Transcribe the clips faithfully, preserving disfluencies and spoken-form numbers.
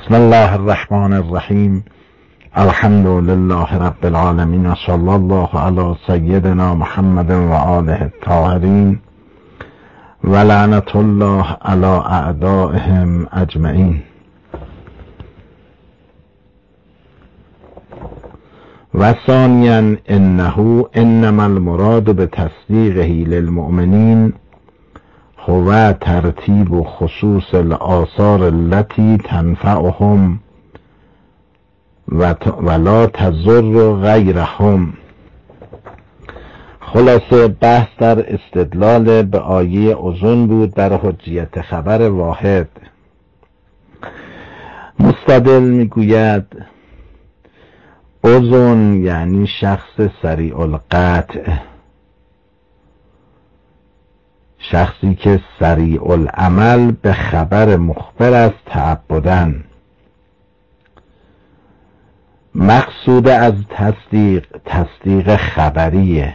بسم الله الرحمن الرحیم. الحمد لله رب العالمین و صلی الله علی سیدنا محمد و آله الطاهرین و لعنت الله علی اعدائهم اجمعین. و ثانیا انه انما المراد بتصدیقه للمؤمنین هو ترتیب و خصوص الآثار التي تنفعهم ولا تضر غیرهم. خلاصه بحث در استدلال به آیه اذن بود بر حجیت خبر واحد. مستدل میگوید اذن یعنی شخص سریع القطع، شخصی که سریع العمل به خبر مخبر است تعبداً. مقصود از تصدیق تصدیق خبریه،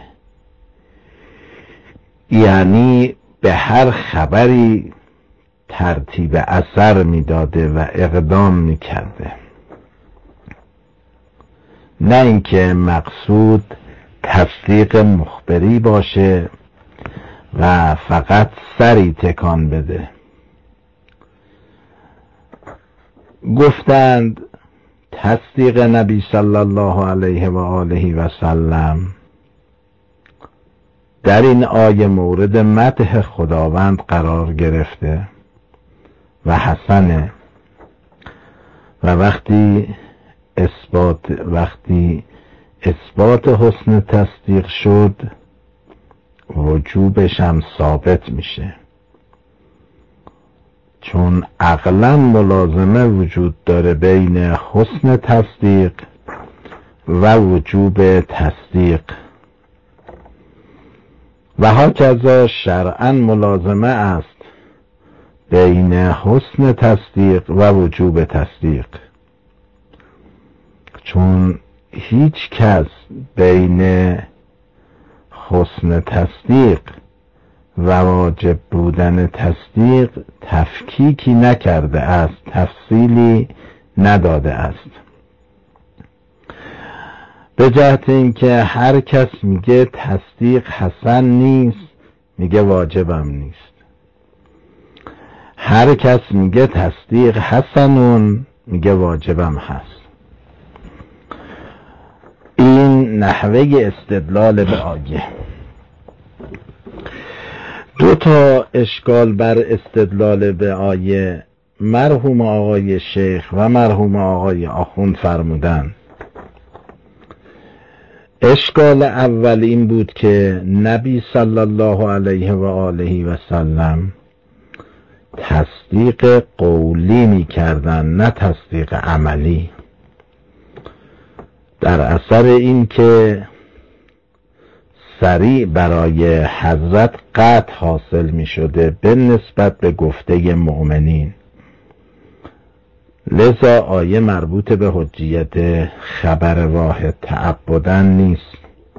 یعنی به هر خبری ترتیب اثر میداده و اقدام میکرده، نه اینکه مقصود تصدیق مخبری باشه و فقط سری تکان بده. گفتند تصدیق نبی صلی الله علیه و آله و سلم در این آیه مورد مدح خداوند قرار گرفته و حسنه، و وقتی اثبات وقتی اثبات حسن تصدیق شد وجوبش هم ثابت میشه، چون عقلا ملازمه وجود داره بین حسن تصدیق و وجوب تصدیق، و هکذا شرعا ملازمه است بین حسن تصدیق و وجوب تصدیق، چون هیچ کس بین حسن تصدیق و واجب بودن تصدیق تفکیکی نکرده است، تفصیلی نداده است، به جهت اینکه هر کس میگه تصدیق حسن نیست میگه واجبم نیست، هر کس میگه تصدیق حسنون میگه واجبم هست. این نحوه استدلال به آیه. دو تا اشکال بر استدلال به آیه مرحوم آقای شیخ و مرحوم آقای آخوند فرمودن. اشکال اول این بود که نبی صلی الله علیه و آله و سلم تصدیق قولی می کردن، نه تصدیق عملی، در اثر این که سریع برای حضرت قطع حاصل می شده به نسبت به گفته مؤمنین. لذا آیه مربوط به حجیت خبر واحد تعبداً نیست.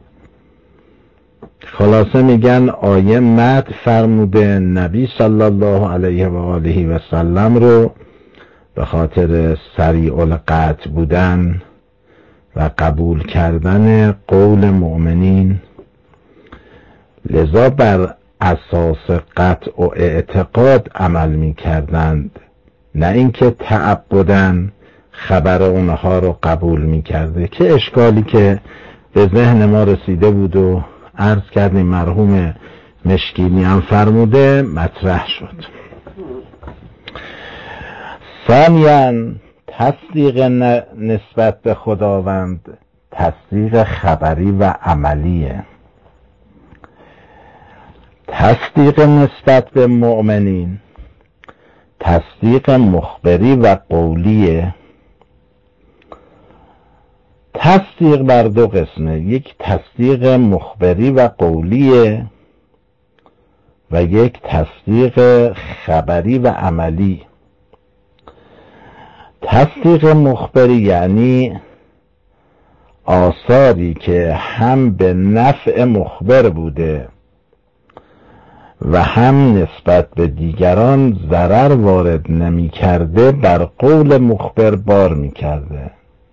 خلاصه میگن آیه مدح فرموده نبی صلی الله علیه و آله و سلم رو به خاطر سریع القطع بودن و قبول کردن قول مؤمنین، لذا بر اساس قطع و اعتقاد عمل می کردند، نه اینکه تعبداً خبر اونها رو قبول می کرده، که اشکالی که به ذهن ما رسیده بود و عرض کردیم مرحوم مشکینی هم فرموده مطرح شد. ثانیاً تصدیق نسبت به خداوند تصدیق خبری و عملیه. تصدیق نسبت به مؤمنین تصدیق مخبری و قولیه. تصدیق بر دو قسمه، یک تصدیق مخبری و قولیه و یک تصدیق خبری و عملی. تصدیق مخبری یعنی آثاری که هم به نفع مخبر بوده و هم نسبت به دیگران ضرر وارد نمی کرده بر قول مخبر بار می کرده.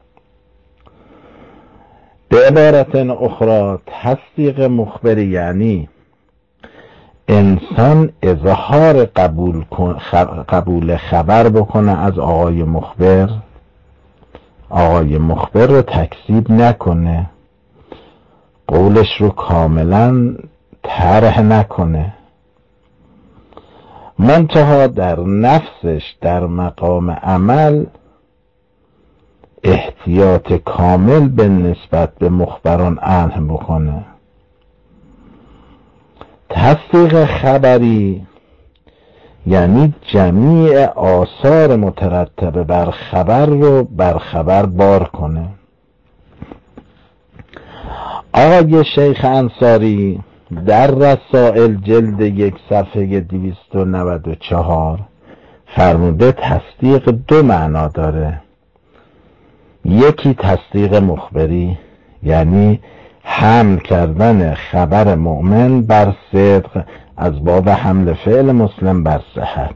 به عبارت اخرى تصدیق مخبری یعنی انسان اظهار قبول, قبول خبر بکنه از آقای مخبر، آقای مخبر رو تکذیب نکنه، قولش رو کاملا طرح نکنه، منتها در نفسش در مقام عمل احتیاط کامل به نسبت به مخبران عنه بکنه. تصدیق خبری یعنی جمیع آثار مترتبه بر خبر رو بر خبر بار کنه. آقای شیخ انصاری در رسائل جلد یک صفحه دویست و نود و چهار فرموده تصدیق دو معنا داره. یکی تصدیق مخبری یعنی حمل کردن خبر مؤمن بر صدق از باب حمل فعل مسلم بر صحت.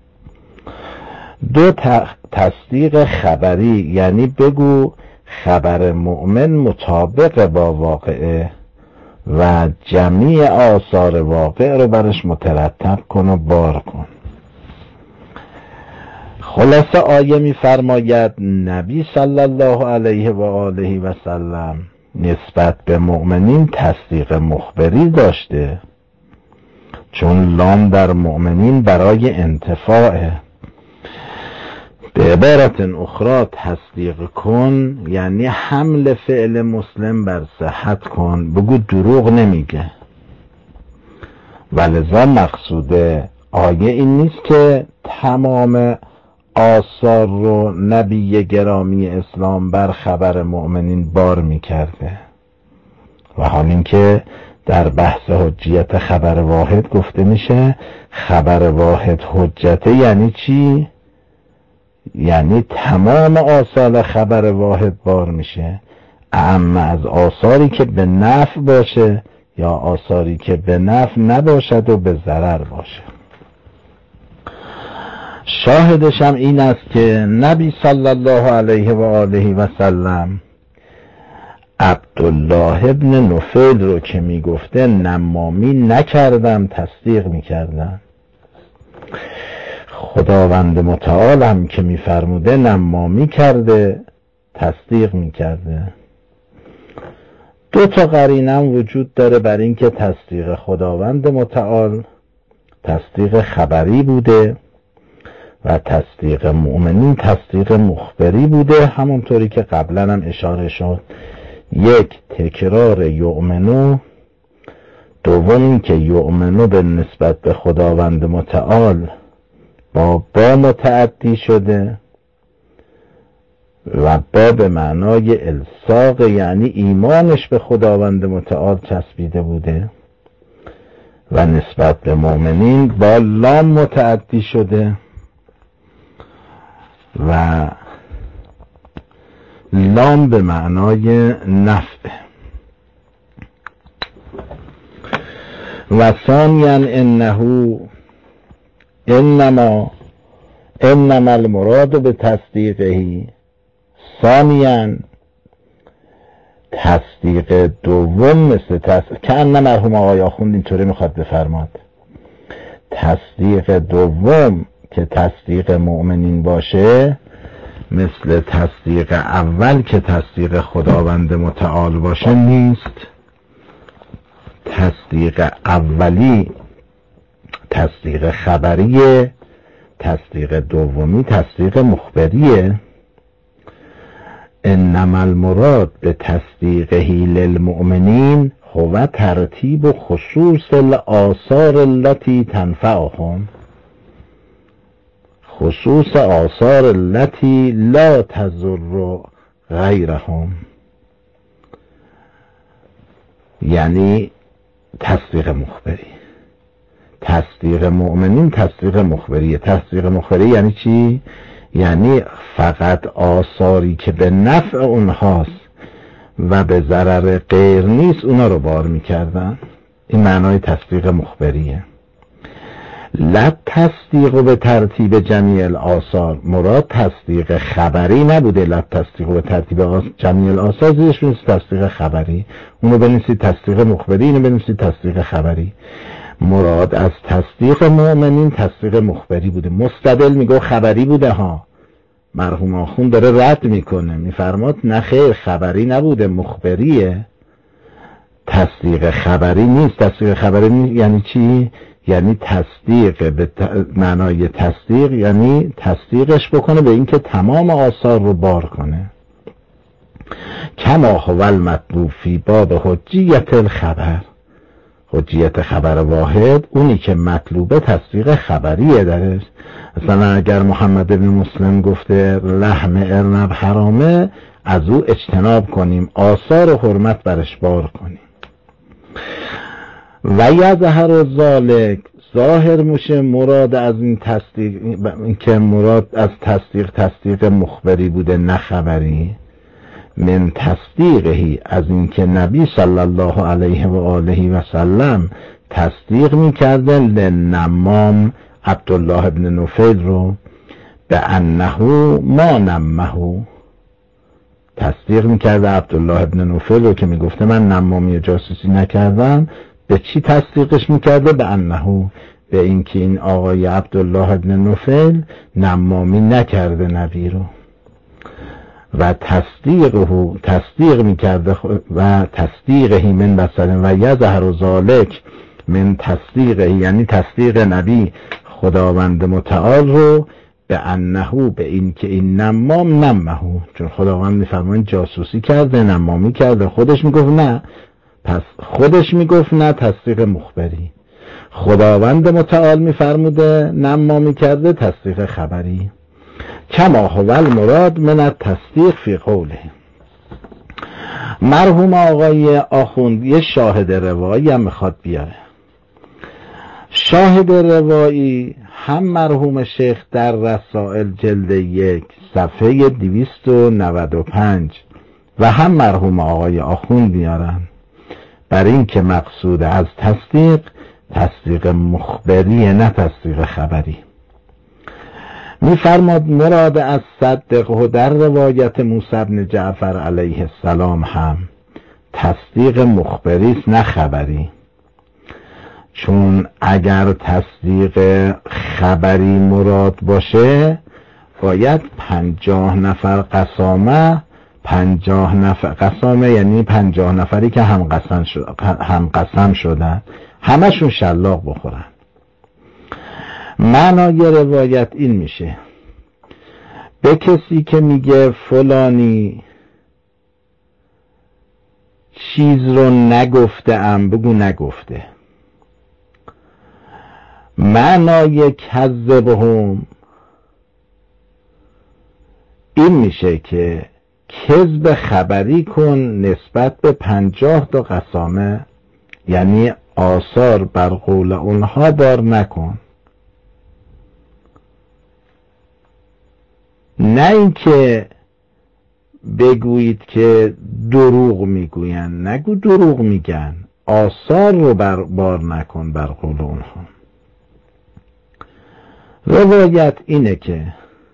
دو تصدیق خبری یعنی بگو خبر مؤمن مطابق با واقعه و جمیع آثار واقع رو برش مترتب کن و بار کن. خلاصه آیه می فرماید نبی صلی الله علیه و آله و سلم نسبت به مؤمنین تصدیق مخبری داشته، چون لام در مؤمنین برای انتفاعه. به عبارت اخرى تصدیق کن یعنی حمل فعل مسلم بر صحت کن، بگو دروغ نمیگه. ولذا مقصود آیه این نیست که تمام آثار رو نبی گرامی اسلام بر خبر مؤمنین بار میکرده، و حال اینکه در بحث حجیت خبر واحد گفته میشه خبر واحد حجته یعنی چی؟ یعنی تمام آثار خبر واحد بار میشه، اما از آثاری که به نفع باشه یا آثاری که به نفع نباشد و به ضرر باشه. شاهدش هم این است که نبی صلی الله علیه و آله و سلم عبدالله ابن نفیل رو که میگفته نمامی نکردم تصدیق میکردم. خداوند متعال هم که میفرموده نمامی کرده تصدیق میکرده. دو تا قرینه وجود داره بر این که تصدیق خداوند متعال تصدیق خبری بوده و تصدیق مؤمنین تصدیق مخبری بوده، همونطوری که قبلا هم اشاره شد. یک تکرار یؤمنو، دوم این که یؤمنو به نسبت به خداوند متعال با با متعدی شده و با به معنای الصاق یعنی ایمانش به خداوند متعال چسبیده بوده، و نسبت به مؤمنین با لام متعدی شده و لام به معنای نفع. و ثانیاً انه انما انما المراد به تصدیقهی، ثانیاً تصدیق دوم مثل تصدیق که ان مرحوم آقای آخوند اینطوری میخواد بفرماد، تصدیق دوم که تصدیق مؤمنین باشه مثل تصدیق اول که تصدیق خداوند متعال باشه نیست. تصدیق اولی تصدیق خبریه، تصدیق دومی تصدیق مخبریه. انما المراد به تصدیقه للمؤمنین هو ترتیب خصوص الآثار التي تنفعهم، خصوص آثار التي لا تضر غیرهم، یعنی تصدیق مخبری. تصدیق مؤمنین تصدیق مخبریه. تصدیق مخبری یعنی چی؟ یعنی فقط آثاری که به نفع اونهاست و به ضرر غیر نیست اونا رو بار میکردن. این معنای تصدیق مخبریه. لا تصدیق به ترتیب جمیع الآثار، مراد تصدیق خبری نبوده. لا تصدیق به ترتیب جمیع الآثار زیرش بنویسید تصدیق خبری، اونو بنویسید تصدیق مخبری، اینو بنویسید تصدیق خبری. مراد از تصدیق مؤمنین تصدیق مخبری بوده. مستدل میگه خبری بوده ها، مرحوم آخوند داره رد میکنه، میفرماد نه خیر خبری نبوده مخبریه، تصدیق خبری نیست. تصدیق خبری نیست یعنی چی؟ یعنی تصدیق به معنای تصدیق یعنی تصدیقش بکنه به اینکه تمام آثار رو بار کنه. کما هو المطلوب فی باب حجیت الخبر، حجیت خبر واحد اونی که مطلوبه تصدیق خبریه درش. مثلا اگر محمد بن مسلم گفته لحم ارنب حرامه، از او اجتناب کنیم، آثار و حرمت برش بار کنیم. و یظهر ذالک، ظاهر میشه مراد از این تصدیق، این که مراد از تصدیق تصدیق مخبری بوده نه خبری، من تصدیقهی، از اینکه نبی صلی الله علیه و آله و سلم تصدیق میکرده لنمام عبدالله ابن نفیل رو به انه ما نمه، تصدیق میکرده عبدالله ابن نفیل رو که میگفته من نمامی جاسوسی نکردم. به چی تصدیقش میکرده؟ به انه، به اینکه این آقای عبدالله ابن نفیل نمامی نکرده نبی رو. و تصدیقه، تصدیق میکرده و تصدیقه من مثلا و یظهر ذالک من تصدیقه، یعنی تصدیق نبی خداوند متعال رو به انه، به این که این نمام نمه، چون خداوند میفرماید جاسوسی کرده نمامی کرده، خودش میگفت نه، پس خودش میگفت نه تصدیق مخبری، خداوند متعال میفرموده نمامی کرده تصدیق خبری. کما هو المراد من التصدیق فی قوله. مرحوم آقای آخوند یه شاهد روایی هم میخواد بیاره. شاهد روایی هم مرحوم شیخ در رسائل جلد یک صفحه دویست و نود و پنج و هم مرحوم آقای آخوند بیارن، برای این که مقصود از تصدیق تصدیق مخبری نه تصدیق خبری. میفرماد مراد از صدقه در روایت موسی بن جعفر علیه السلام هم تصدیق مخبری است نه خبری، چون اگر تصدیق خبری مراد باشه باید پنجاه نفر قسامه، پنجاه نفر قسامه یعنی پنجاه نفری که هم قسم شد، هم قسم شدن همشون شلاق بخورن. معنای روایت این میشه به کسی که میگه فلانی چیز رو نگفته ام بگو نگفته. معنای کذبهم این میشه که کذب خبری کن نسبت به پنجاه تا قسامه، یعنی آثار بر قول اونها بار نکن. نه اینکه بگویید که دروغ میگوین، نگو دروغ میگن، آثار رو بر بار نکن بر قول اونها. روایت اینه که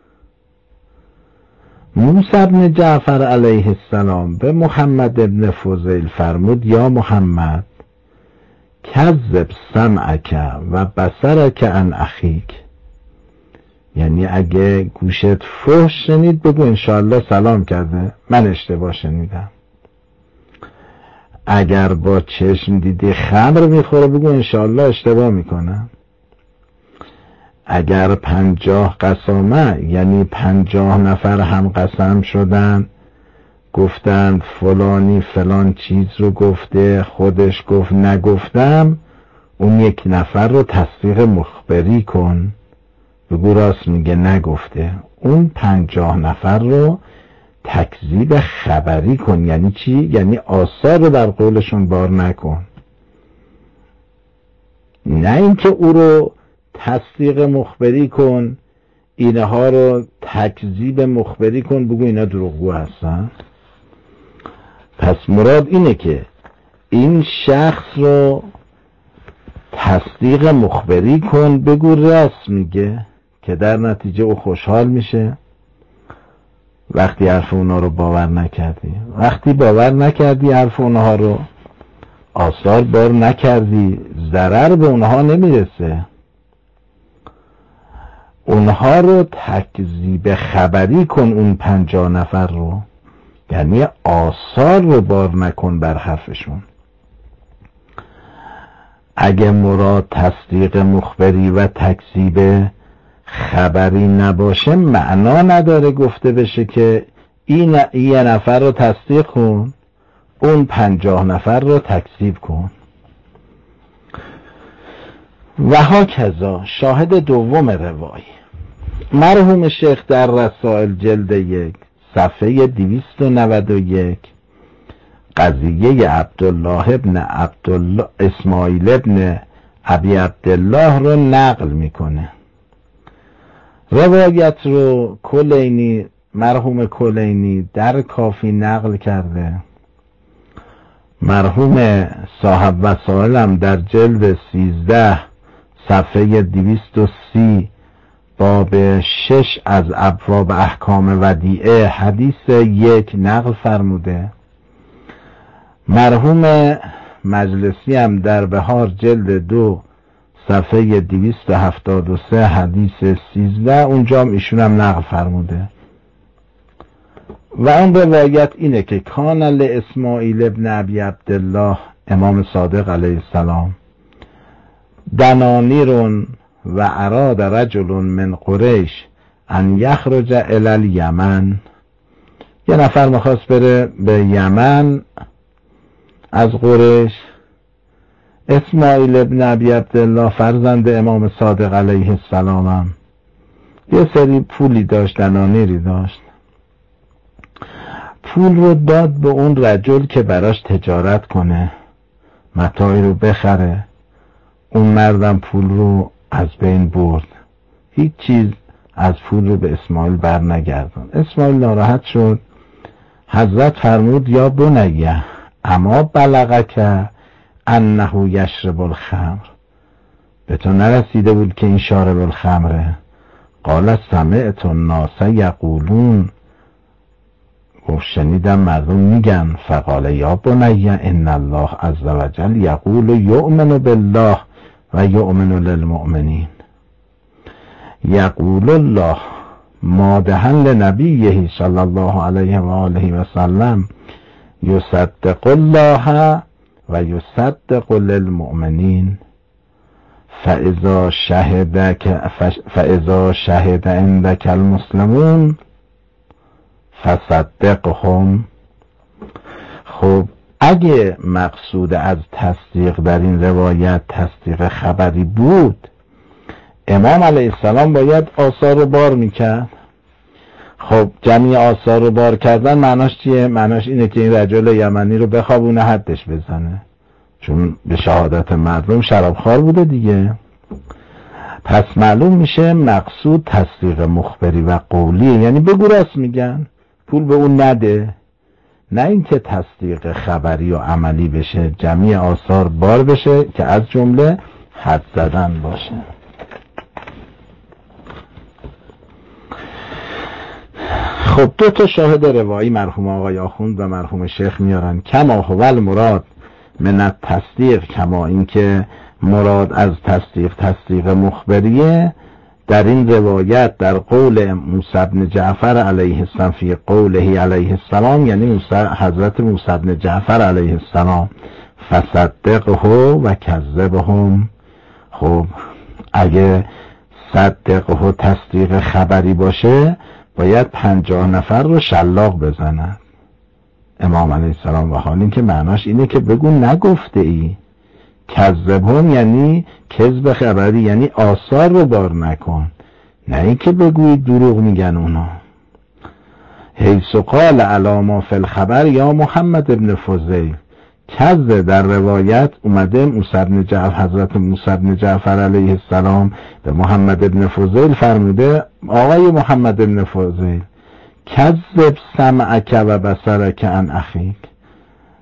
موسی بن جعفر علیه السلام به محمد ابن فضیل فرمود یا محمد کذب سمعک و بصرک عن اخیک، یعنی اگه گوشت فحش شنید بگو انشاءالله سلام کرده، من اشتباه شنیدم. اگر با چشم دیدی خمر میخوره بگو انشاءالله اشتباه میکنم. اگر پنجاه قسامه یعنی پنجاه نفر هم قسم شدن گفتند فلانی فلان چیز رو گفته، خودش گفت نگفتم، اون یک نفر رو تصدیق مخبری کن، بگو راست میگه نگفته. اون پنجاه نفر رو تکذیب خبری کن. یعنی چی؟ یعنی آثار رو در قولشون بار نکن، نه اینکه او رو تصدیق مخبری کن، اینها رو تکذیب مخبری کن بگو اینا دروغگو هستن. پس مراد اینه که این شخص رو تصدیق مخبری کن، بگو راست میگه، که در نتیجه او خوشحال میشه وقتی حرف اونا رو باور نکردی. وقتی باور نکردی حرف اونها رو، آثار بار نکردی، ضرر به اونها نمیرسه. اونها رو تکذیب خبری کن، اون پنجاه نفر رو، یعنی آثار رو بار نکن بر حرفشون. اگه مراد تصدیق مخبری و تکذیب خبری نباشه، معنا نداره گفته بشه که این یه نفر رو تصدیق کن، اون پنجاه نفر رو تکذیب کن. و هاکذا شاهد دوم روایی، مرحوم شیخ در رسائل جلد یک صفحه دویست و نود و یک قضیه عبدالله ابن عبدالله اسماعیل ابن ابی عبدالله رو نقل میکنه. روایت رو کلینی، مرحوم کلینی در کافی نقل کرده. مرحوم صاحب وسائل هم در جلد سیزده صفحه دویست و سی باب شش از ابواب احکام ودیعه حدیث یک نقل فرموده. مرحوم مجلسی هم در بهار جلد دو صفحه دویست و هفتاد و سه حدیث سیزده اونجا هم ایشون هم نقل فرموده. و اون روایت اینه که کان لاسماعیل ابن ابی عبدالله امام صادق علیه السلام دنانیرون و اراد رجل من قریش ان یخرج الی الیمن، یه نفر میخواست بره به یمن از قریش. اسماعیل ابن ابی عبدالله فرزند امام صادق علیه السلام هم یه سری پولی داشت، دنانیری داشت، پول رو داد به اون رجل که براش تجارت کنه، متاعی رو بخره. اون مردم پول رو از بین برد، هیچ چیز از پول رو به اسماعیل بر نگردون. اسماعیل ناراحت شد. حضرت فرمود یا بنیه اما بلغک انه یشرب الخمر، به تو نرسیده بود که این شارب الخمره؟ قال سمعت الناس یقولون، گفت شنیدم مردم میگن. فقال یا بنیه ان الله عز وجل یقول یؤمن بالله و یؤمن للمؤمنین. یقول الله مادحا لنبیه صلی الله علیه و آله و سلم یصدق الله و یصدق للمؤمنین فاذا شهدک فاذا شهد عندک المسلمون فصدقهم. خب اگه مقصود از تصدیق در این روایت تصدیق خبری بود، امام علیه السلام باید آثار رو بار میکرد. خب جمعی آثار رو بار کردن معناش چیه؟ معناش اینه که این رجل یمنی رو بخوابونه، حدش بزنه، چون به شهادت مردم شرابخوار بوده دیگه. پس معلوم میشه مقصود تصدیق مخبری و قولی، یعنی بگو راست میگن، پول به اون نده، نه اینکه تصدیق خبری و عملی بشه، جمعی آثار بار بشه که از جمله حد زدن باشه. خب دو تا شاهد روایی مرحوم آقای آخوند و مرحوم شیخ میارن. کما هو المراد من التصدیق، کما اینکه مراد از تصدیق تصدیق مخبریه در این روایت در قول موسی بن جعفر علیه السلام فی قوله علیه السلام، یعنی حضرت موسی بن جعفر علیه السلام فصدقه و کذبهم. خب اگه صدقه تصدیق خبری باشه باید پنجاه نفر رو شلاق بزنن امام علیه السلام، و حال این که معناش اینه که بگو نگفته ای. کذبهم یعنی کذب خبری، یعنی آثار رو بار نکن، نه این که بگوی دروغ میگن اونا. حیث قال علی ما فی الخبر یا محمد ابن فضیل، کذب در روایت اومده موسی بن جعفر، حضرت موسی بن جعفر علیه السلام به محمد ابن فضیل فرموده آقای محمد ابن فضیل کذب سمعک و بصرک عن اخیک،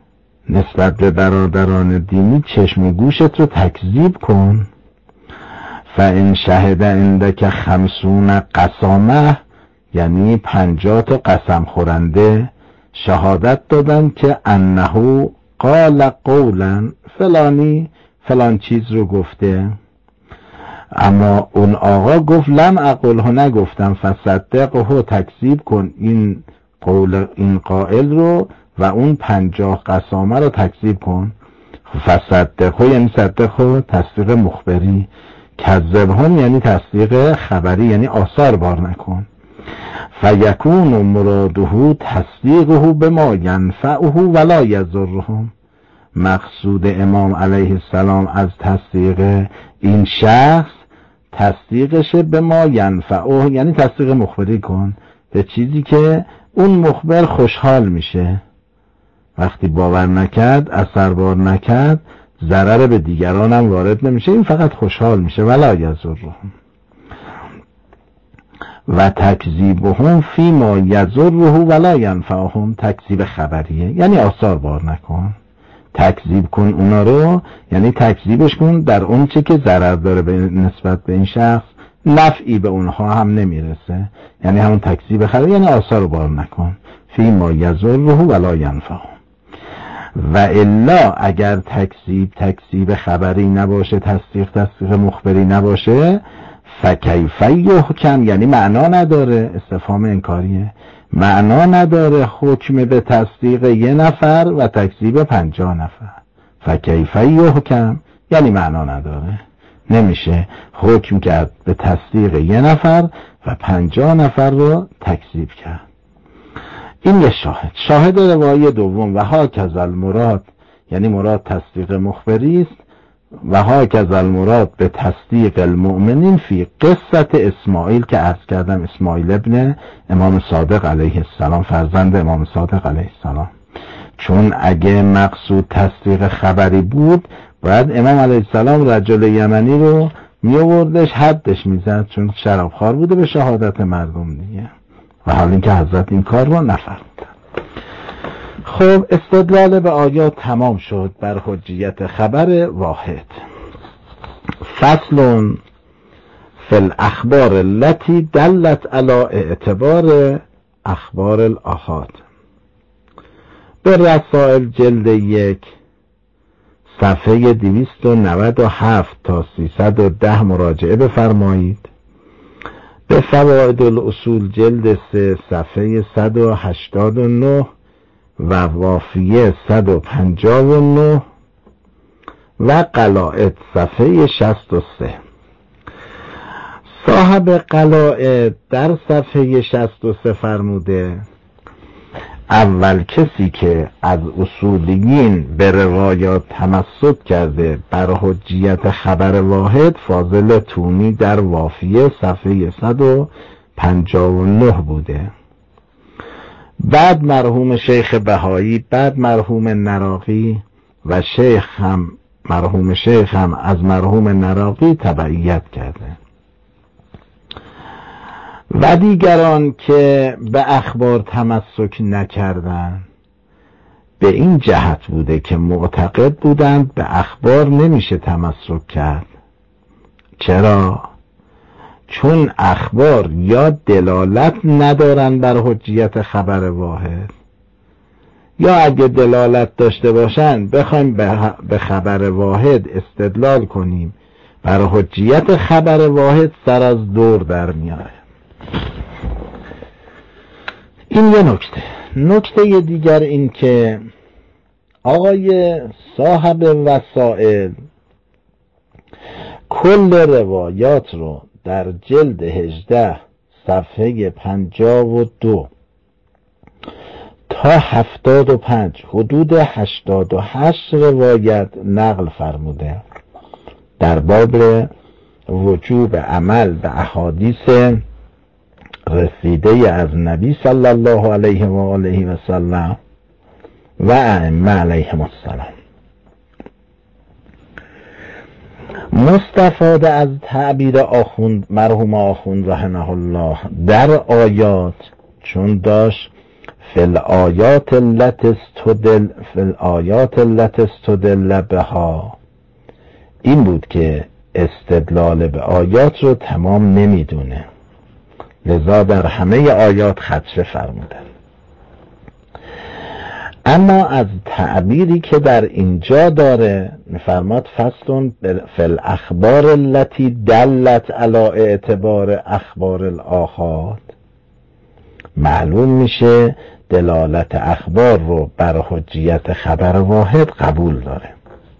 نسبت به برادران دینی چشم و گوشت رو تکذیب کن. فان شهد عندک خمسون قسامه، یعنی پنجاه تا قسم خورنده شهادت دادن که انه قال قولا، فلانی فلان چیز رو گفته، اما اون آقا گفت لم اقله، نگفتم، فصدقه، تکذیب کن این قول این قائل رو و اون پنجاه قسامه رو تکذیب کن. فصدقه یعنی صدقه تصدیق مخبری، کذبهم یعنی تصدیق خبری، یعنی آثار بار نکن. فیکون مراده تصدیقه بما ینفعه ولا یضرهم، مقصود امام علیه السلام از تصدیق این شخص تصدیقش به ما ینفعه، یعنی تصدیق مخبری کن به چیزی که اون مخبر خوشحال میشه. وقتی باور نکرد، اثربار نکرد، ضرر به دیگران هم وارد نمیشه، این فقط خوشحال میشه. ولا یضرهم و تکذیبهم فیما یضره ولا ینفعهم، تکذیب خبریه یعنی آثار بار نکن، تکذیب کن اونا رو، یعنی تکذیبش کن در اون چه که ضرر داره به نسبت به این شخص، نفعی به اونها هم نمیرسه، یعنی همون تکذیب خبری، یعنی آثار بار نکن. فیما یضره ولا ینفعهم. و الا اگر تکذیب تکذیب خبری نباشه، تصدیق تصدیق مخبری نباشه، فکیف یحکم، یعنی معنا نداره، استفهام انکاریه، معنا نداره حکم به تصدیق یه نفر و تکذیب پنجاه نفر. فکیف یحکم یعنی معنا نداره، نمیشه حکم کرد به تصدیق یه نفر و پنجاه نفر رو تکذیب کرد. این یه شاهد. شاهد روایی دوم، و هاکذا المراد، یعنی مراد تصدیق مخبری است، و هاکذا المراد به تصدیق المؤمنین فی قصت اسماعیل، که عرض کردم اسماعیل ابن امام صادق علیه السلام، فرزند امام صادق علیه السلام. چون اگه مقصود تصدیق خبری بود، باید امام علیه السلام رجل یمنی رو میوردش حدش میزد، چون شرابخوار بوده به شهادت مردم دیگه، و حال اینکه حضرت این کار رو نفرمودن. خب استدلال به آیات تمام شد بر حجیت خبر واحد. فصل فی الاخبار التي دلت علی اعتبار اخبار الاحاد. به رسائل جلد یک صفحه دویست و نود و هفت تا سیصد و ده مراجعه بفرمایید. به فوائد الاصول جلد سه صفحه صد و هشتاد و نه و وافیه صد و پنجاه و نه و قلائد صفحه شصت و سه. صاحب قلائد در صفحه شصت و سه فرموده اول کسی که از اصولیین به روایات تمسک کرده بر حجیت خبر واحد فاضل تونی در وافیه صفحه صد و پنجاه و نه بوده. بعد مرحوم شیخ بهایی، بعد مرحوم نراقی و شیخ هم مرحوم شیخ هم از مرحوم نراقی تبعیت کرده. و دیگران که به اخبار تمسک نکردند به این جهت بوده که معتقد بودند به اخبار نمیشه تمسک کرد. چرا؟ چون اخبار یا دلالت ندارن بر حجیت خبر واحد، یا اگه دلالت داشته باشن بخوایم به خبر واحد استدلال کنیم بر حجیت خبر واحد سر از دور در میاره. این یه نکته. نکته دیگر این که آقای صاحب وسائل کل روایات رو در جلد هجده صفحه پنجاه و دو تا هفتاد و پنج حدود هشتاد و هشت روایت نقل فرموده در باب وجوب عمل به احادیث رسیده از نبی صلی الله علیه و آله و سلم و ائمه علیهم السلام. مستفاده از تعبیر آخوند مرحوم آخوند رحمه الله در آیات، چون داشت فی الآیات التي استدل فی الآیات التي استدل بها، این بود که استدلال به آیات رو تمام نمیدونه، لذا در همه آیات خدشه فرمودن. اما از تعبیری که در اینجا داره میفرماد فصل فی الاخبار التي دلت علی اعتبار اخبار الآحاد، معلوم میشه دلالت اخبار رو بر حجیت خبر واحد قبول داره.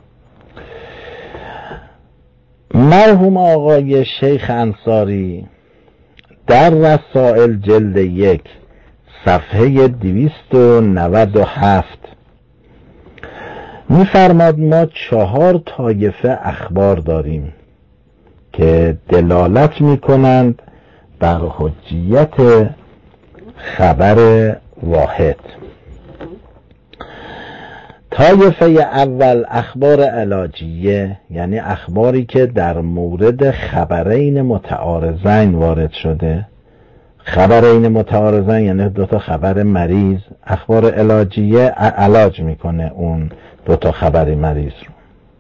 مرحوم آقای شیخ انصاری در رسائل جلد یک صفحه دویست و نود و هفت میفرماد ما چهار طایفه اخبار داریم که دلالت میکنند بر حجیت خبر واحد. طایفه اول اخبار علاجیه، یعنی اخباری که در مورد خبرین متعارضین وارد شده. خبرین متعارضین یعنی دوتا خبر مریض، اخبار علاجیه علاج میکنه اون دوتا خبر مریض رو.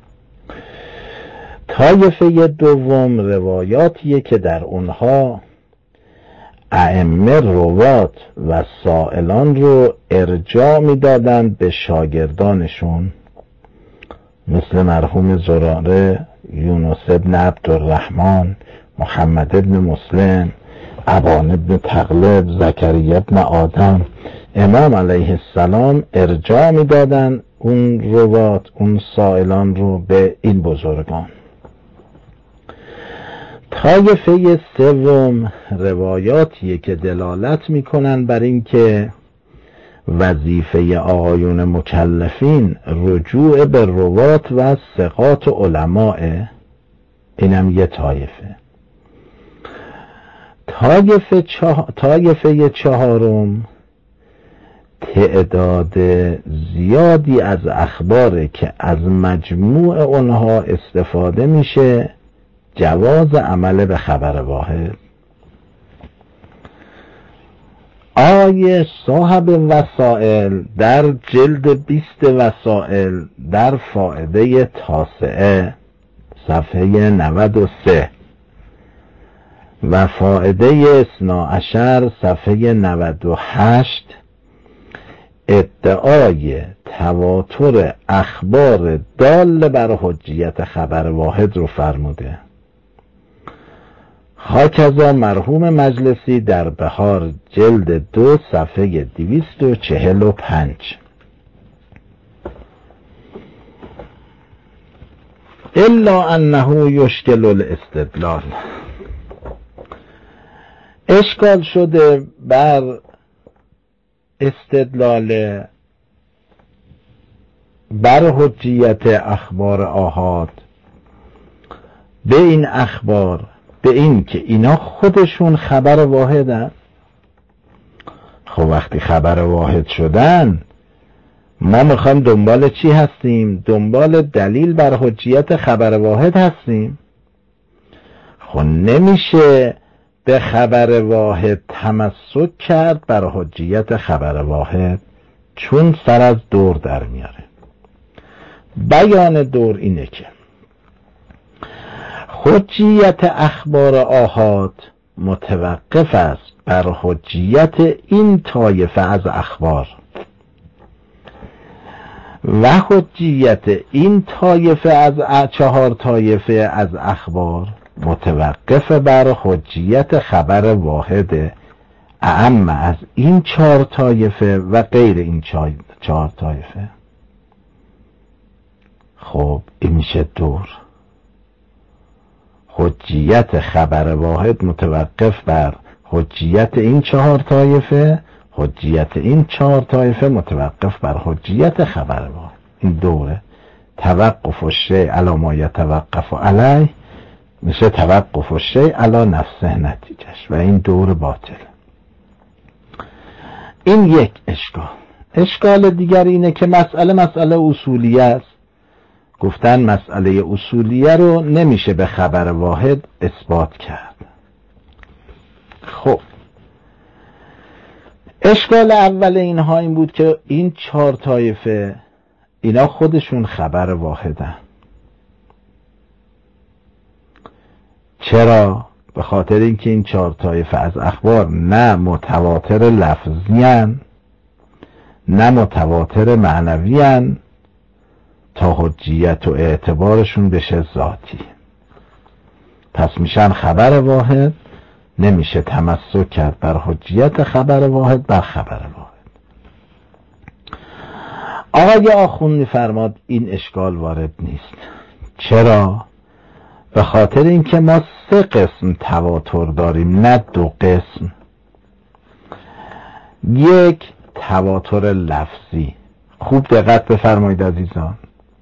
طایفه دوم روایاتیه که در اونها ائمه روات و سائلان رو ارجاع میدادند به شاگردانشون، مثل مرحوم زراره، یونس ابن عبدالرحمن، محمد ابن مسلم، ابان ابن تغلب، زکریا ابن آدم. امام علیه السلام ارجاع میدادند اون روات، اون سائلان رو به این بزرگان. طایفه سوم روایاتیه که دلالت میکنن بر این که وظیفه آقایون مکلفین رجوع به روات و ثقات علماء، اینم یه طایفه. طایفه, چه... طایفه چهارم تعداد زیادی از اخباره که از مجموع اونها استفاده میشه جواز عمل به خبر واحد. آیه صاحب وسائل در جلد بیست وسائل در فائده تاسعه صفحه نود و سه و فائده اثنا عشر صفحه نود و هشت ادعای تواتر اخبار دال بر حجیت خبر واحد رو فرموده. هاکذا مرحوم مجلسی در بهار جلد دو صفحه دویست و چهل و پنج. الا انه یشکل الاستدلال، اشکال شده بر استدلال بر حجیت اخبار آحاد به این اخبار، به این که اینا خودشون خبر واحدن. خب وقتی خبر واحد شدن ما میخوایم دنبال چی هستیم؟ دنبال دلیل بر حجیت خبر واحد هستیم. خب نمیشه به خبر واحد تمسک کرد بر حجیت خبر واحد، چون سر از دور در میاره. بیان دور اینه که حجیت اخبار آحاد متوقف است بر حجیت این طایفه از اخبار و حجیت این طایفه از چهار طایفه از اخبار متوقف بر حجیت خبر واحد اعم از این چهار طایفه و غیر این چهار طایفه. خب این میشه دور. حجیت خبر واحد متوقف بر حجیت این چهار طایفه، حجیت این چهار طایفه متوقف بر حجیت خبر واحد. این دوره. توقف الشیء علی ما یتوقف علیه میشه توقف الشیء علی نفسه نتیجهش، و این دور باطل. این یک اشکال. اشکال دیگر اینه که مسئله مسئله اصولیه است. گفتن مسئله اصولیه رو نمیشه به خبر واحد اثبات کرد. خب اشکال اول اینها این بود که این چهار طایفه اینا خودشون خبر واحدن. چرا؟ به خاطر اینکه این چهار طایفه از اخبار نه متواتر لفظی‌اند نه متواتر معنوی‌اند تا حجیت و اعتبارشون بشه ذاتی. پس میشن خبر واحد، نمیشه تمسک کرد بر حجیت خبر واحد بر خبر واحد. آقای آخوندی فرماد این اشکال وارد نیست. چرا؟ به خاطر اینکه ما سه قسم تواتر داریم نه دو قسم. یک، تواتر لفظی. خوب دقت بفرمایید عزیزان.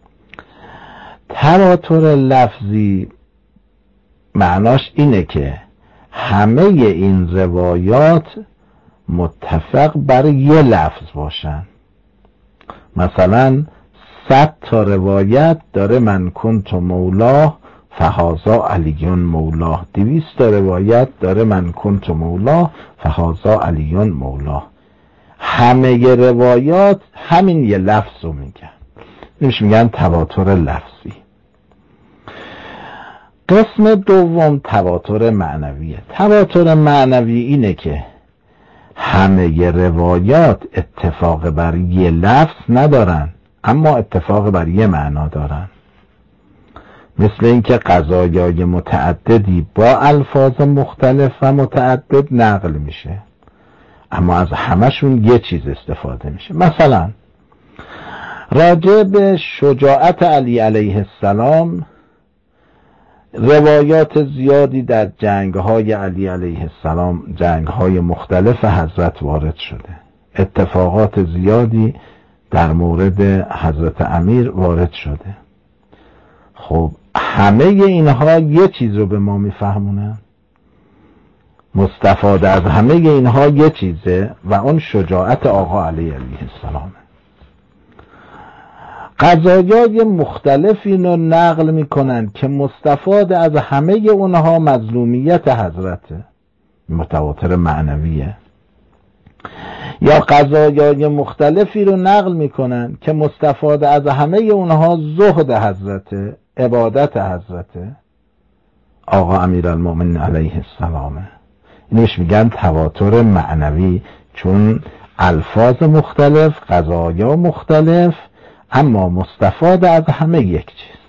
تواتر لفظی معناش اینه که همه این روایات متفق بر یه لفظ باشن. مثلا صد تا روایت داره من کنت مولاه فهذا علیون مولاه، دویست تا روایت داره من کنت مولاه فهذا علیون مولاه. همه روایات همین یه لفظ رو میگن، نمیشه میگن تواتر لفظی. قسم دوم تواتر معنویه. تواتر معنوی اینه که همه ی روایات اتفاق بر یه لفظ ندارن اما اتفاق بر یه معنا دارن. مثل اینکه قضایای متعددی با الفاظ مختلف و متعدد نقل میشه اما از همشون یه چیز استفاده میشه. مثلا راجع به شجاعت علی علیه السلام روایات زیادی در جنگ‌های علی علیه السلام، جنگ‌های مختلف حضرت وارد شده. اتفاقات زیادی در مورد حضرت امیر وارد شده. خب همه اینها یه چیز رو به ما میفهمونن. مستفاده از همه اینها یه چیزه و اون شجاعت آقا علی علیه السلامه. قضایای مختلفی رو نقل میکنن که مستفاده از همه اونها مظلومیت حضرته، متواتر معنویه. یا قضایای مختلفی رو نقل میکنن که مستفاده از همه اونها زهد حضرته، عبادت حضرته آقا امیرالمومنین علیه السلامه. اینوش میگن تواتر معنوی، چون الفاظ مختلف، قضایا مختلف اما مستفاده از همه یک چیز.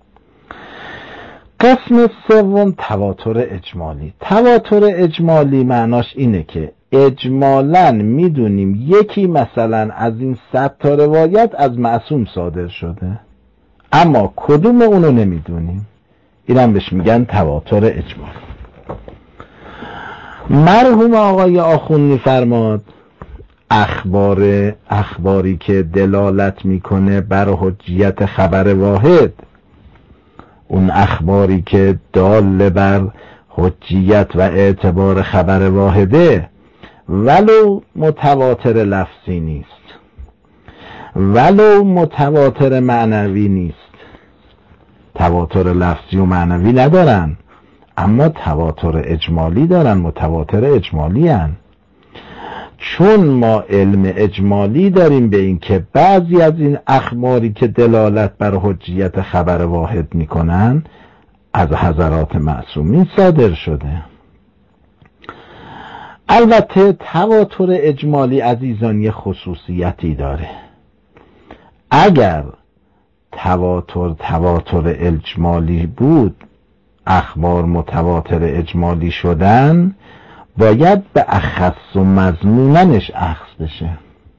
قسم سوم تواتر اجمالی. تواتر اجمالی معناش اینه که اجمالاً میدونیم یکی مثلا از این صد تا روایت از معصوم صادر شده اما کدوم اونو نمیدونیم. اینم بهش میگن تواتر اجمالی. مرحوم آقای آخوندی فرماد اخبار اخباری که دلالت میکنه بر حجیت خبر واحد، اون اخباری که دال بر حجیت و اعتبار خبر واحده، ولو متواتر لفظی نیست، ولو متواتر معنوی نیست. تواتر لفظی و معنوی ندارن اما تواتر اجمالی دارن، متواتر اجمالی هن. چون ما علم اجمالی داریم به این که بعضی از این اخباری که دلالت بر حجیت خبر واحد میکنن از حضرات معصومین صادر شده. البته تواتر اجمالی عزیزان یه خصوصیتی داره. اگر تواتر تواتر اجمالی بود، اخبار متواتر اجمالی شدن، باید به اخص و مضموننش اخذ بشه.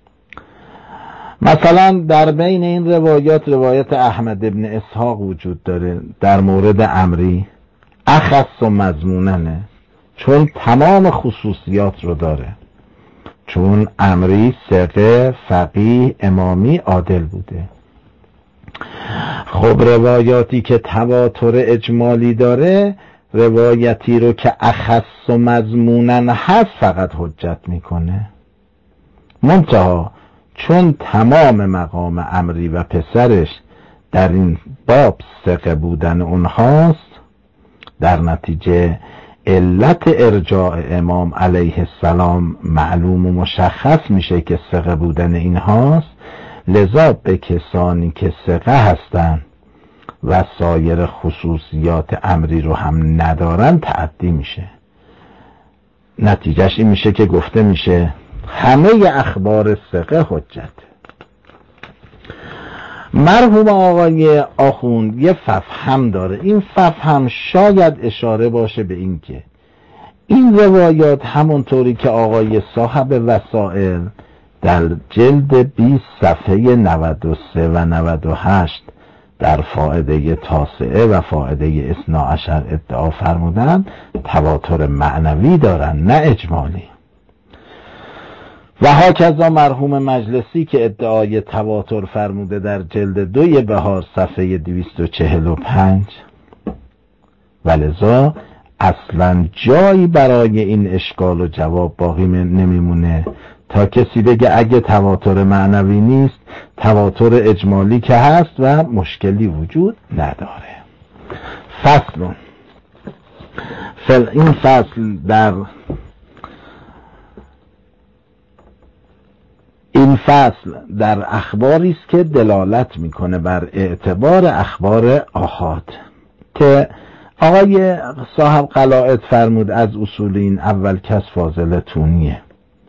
مثلا در بین این روایات روایت احمد ابن اسحاق وجود داره در مورد عمری، اخص و مضموننه چون تمام خصوصیات رو داره. چون عمری ثقه، فقیه، امامی، عادل بوده. خب روایاتی که تواتر اجمالی داره روایتی رو که اخص و مضمونن هست فقط حجت میکنه. منتها چون تمام مقام عمری و پسرش در این باب ثقه بودن اونهاست، در نتیجه علت ارجاع امام علیه السلام معلوم و مشخص میشه که ثقه بودن اینهاست، لذا به کسانی که ثقه هستن و سایر خصوصیات امری رو هم ندارن تعدی میشه. نتیجهش این میشه که گفته میشه همه اخبار ثقه حجت. مرحوم آقای آخوند یه ففهم داره. این ففهم شاید اشاره باشه به این که این روایات همونطوری که آقای صاحب وسائل در جلد بیست صفحه نود و سه و نود و هشت در فائده تاسعه و فائده اثنا عشر ادعا فرمودن، تواتر معنوی دارن نه اجمالی. و هاکذا مرحوم مجلسی که ادعای تواتر فرموده در جلد دوی بهار صفحه دویست و چهل و پنج. ولذا اصلا جایی برای این اشکال و جواب باقی نمیمونه تا کسی بگه اگه تواتر معنوی نیست تواتر اجمالی که هست و مشکلی وجود نداره. فصل فل این فصل در این فصل در اخباری است که دلالت میکنه بر اعتبار اخبار آحاد که آقای صاحب قلائد فرمود از اصولین اول کس فاضل تونیه.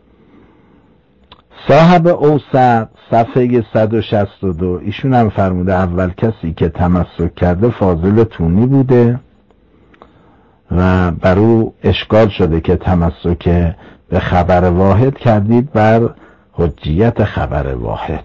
صاحب اوسط صفحه صد و شصت و دو ایشون هم فرموده اول کسی که تمسک کرده فاضل تونی بوده و بر او اشکال شده که تمسک به خبر واحد کردید بر حجیت خبر واحد.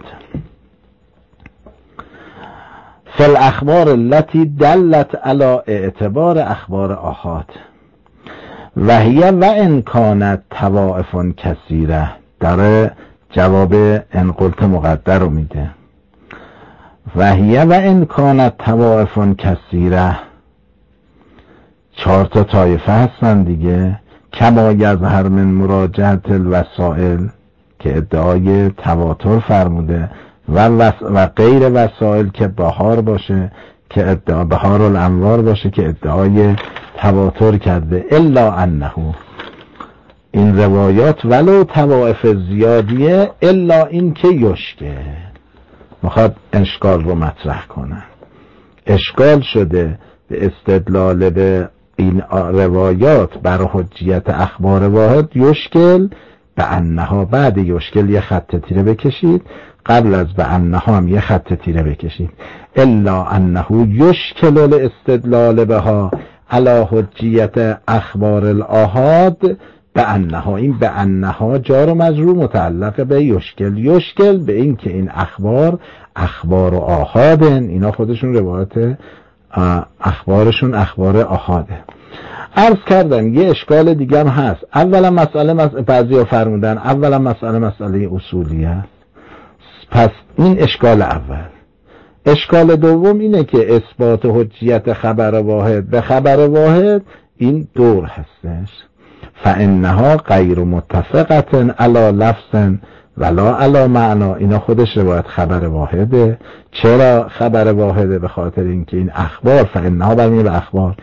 فل اخبار التي دلت علی اعتبار اخبار آحاد و هی و ان کانت طوائف کثیره، در جواب ان قلت مقدر رو میده. و هی و ان کانت طوائف کثیره، چهار تا طایفه هستن دیگه. کما یظهر من مراجعت الوسائل که ادعای تواتر فرموده و, و غیر وسائل که بهار باشه که ادعا بهار الانوار باشه که ادعای تواتر کرده. الا انه این روایات ولو طوائف زیادیه الا این که یشکه میخواد اشکال رو مطرح کنن. اشکال شده به استدلال به این روایات بر حجیت اخبار واحد یشکل به انها، بعد یشکل یه خط تیره بکشید، قبل از به انها هم یه خط تیره بکشید. الا انه یشکل الاستدلال بها علی حجیت اخبار الاحاد به انها. این به انها جار و مجرور متعلق به یشکل. یشکل به این که این اخبار اخبار و آحادن، اینا خودشون روایت اخبارشون اخبار آحاده. عرض کردم یه اشکال دیگه هم هست. اولا مسئله مس... بعضی ها فرمودن اولا مسئله مسئله اصولی است. پس این اشکال اول. اشکال دوم اینه که اثبات حجیت خبر واحد به خبر واحد این دور هستش. فانها غیر متفقه علی لفظ ولا علی معنا. اینا خودش روایت خبر واحده. چرا خبر واحده؟ به خاطر اینکه این اخبار فانها برمیگه به اخبار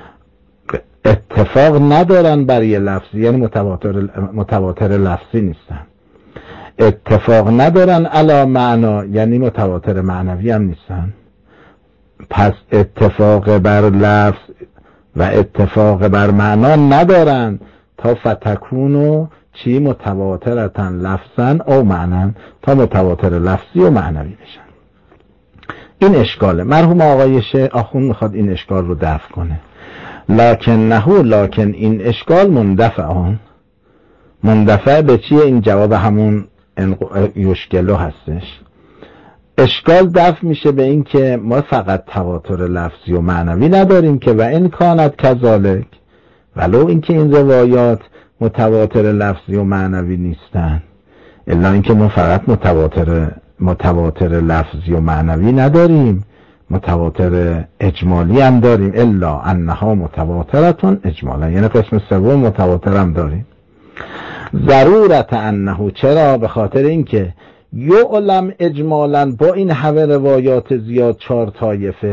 اتفاق ندارن بر یه لفظی، یعنی متواتر متواتر لفظی نیستن. اتفاق ندارن علی معنا، یعنی متواتر معنوی هم نیستن. پس اتفاق بر لفظ و اتفاق بر معنا ندارن تا فتکونو چی متواترتن لفظن او معنن، تا متواتر لفظی و معنوی بشن. این اشکاله. مرحوم آقای شیخ آخوند میخواد این اشکال رو دفع کنه. لکن نهو لکن این اشکال مندفع آن مندفع به چیه؟ این جواب همون یشکلو هستش. اشکال دفع میشه به این که ما فقط تواتر لفظی و معنوی نداریم که و این کانت کذالک، ولو این که این روایات متواتر لفظی و معنوی نیستن، الا این که ما فقط متواتر متواتر لفظی و معنوی نداریم، متواتر اجمالی هم داریم. الا انها متواترتون اجمالا، یعنی قسم سوم متواتر هم داریم. ضرورت انه، چرا؟ به خاطر اینکه یعلم اجمالا با این همه روایات زیاد چهار طایفه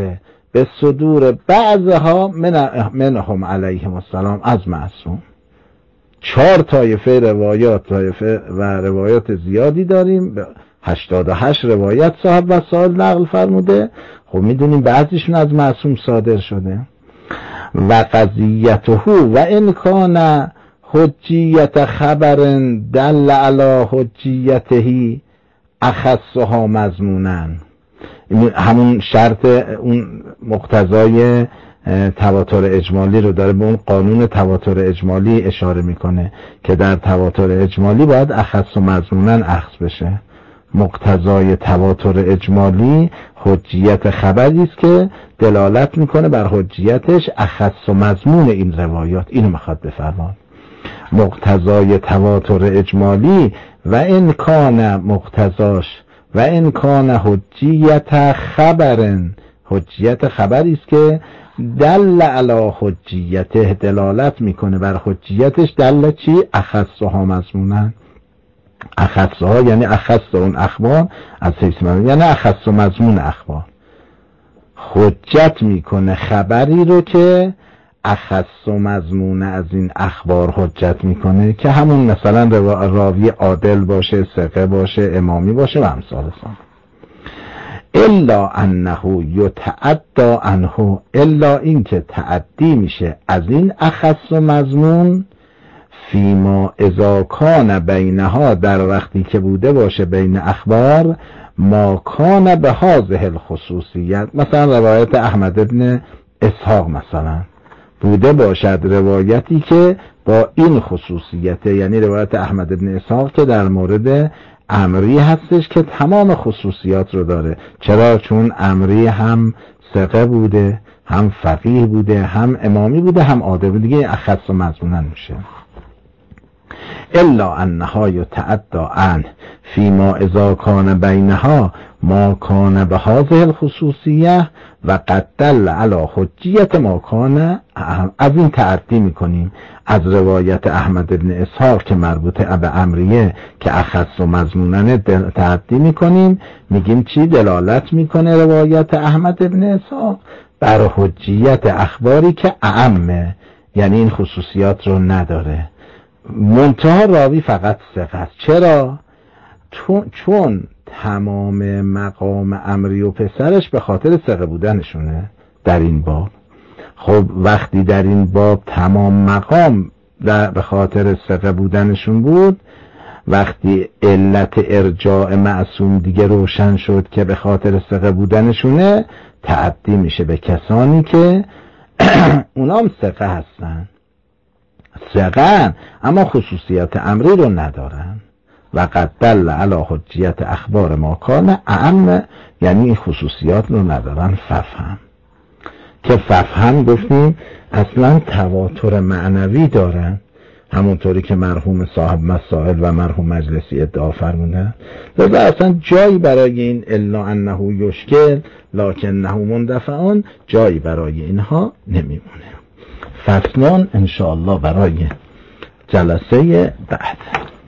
به صدور بعضها من منهم علیهم السلام از معصوم. چهار طایفه روایات طایفه و روایات زیادی داریم، هشتاد و هشت روایت صاحب وسائل نقل فرموده. خب میدونیم بعضیشون از معصوم صادر شده. و قضیته و ان کان حجیت خبر دل علی حجیته اخصها مضمونا، همون شرط اون مقتضای تواتر اجمالی رو داره، به اون قانون تواتر اجمالی اشاره میکنه که در تواتر اجمالی باید اخص و مضمونا اخذ بشه. مقتضای تواتر اجمالی حجیت خبری است که دلالت میکنه بر حجیتش اخص و مضمون این روایات. اینو میخواد بفرمان. مقتضای تواتر اجمالی و ان کان مقتضاش و ان کان حجیت خبرن، حجیت خبری است که دل علی حجیته، دلالت میکنه بر حجیتش. دل چی؟ اخصها مضمونا. اخصها یعنی اخص اون اخبار از حیث مضمون، یعنی اخص و مضمون اخبار. حجت میکنه خبری رو که اخص و مضمون از این اخبار حجت میکنه، که همون مثلا راوی عادل باشه، ثقه باشه، امامی باشه و امثال ذالک. الا انه یتعدی عنه، الا این که تعدی میشه از این اخص و مضمون فیما اذا کان بینها، در وقتی که بوده باشه بین اخبار ما کان به هذه الخصوصیت. مثلا روایت احمد ابن اسحاق مثلا بوده باشد روایتی که با این خصوصیت، یعنی روایت احمد ابن اسحاق که در مورد امری هستش که تمام خصوصیات رو داره. چرا؟ چون امری هم ثقه بوده، هم فقیه بوده، هم امامی بوده، هم عادل بوده، دیگه اخص و مضمونا میشه. الا انها یتعدی عنه فیما اذا کان بینها ما کان به هذه الخصوصیه و قد دل علی حجیت ما کان. از این تعدی میکنیم از روایت احمد ابن اسحاق که مربوطه به امریه که اخص و مضمونن تعدی میکنیم، میگیم چی؟ دلالت میکنه روایت احمد ابن اسحاق بر حجیت اخباری که اعمه، یعنی این خصوصیات رو نداره، منتها راوی فقط ثقه است. چرا؟ چون تمام مقام امری و پسرش به خاطر ثقه بودنشونه در این باب. خب وقتی در این باب تمام مقام در به خاطر ثقه بودنشون بود، وقتی علت ارجاع معصوم دیگه روشن شد که به خاطر ثقه بودنشونه، تعدی میشه به کسانی که اونام ثقه هستن، ثقه اما خصوصیات امری رو ندارن. و قد دل علی حجیت اخبار ما کان اعم، یعنی این خصوصیات رو ندارن. ففهم که ففهم گفتیم اصلا تواتر معنوی دارن، همونطوری که مرحوم صاحب مسائل و مرحوم مجلسی ادعا فرمودن. لذا اصلا جایی برای این الا انه یشکل لکنه مندفعان جایی برای اینها نمیمونه. فصلان انشاءالله برای جلسه بعد.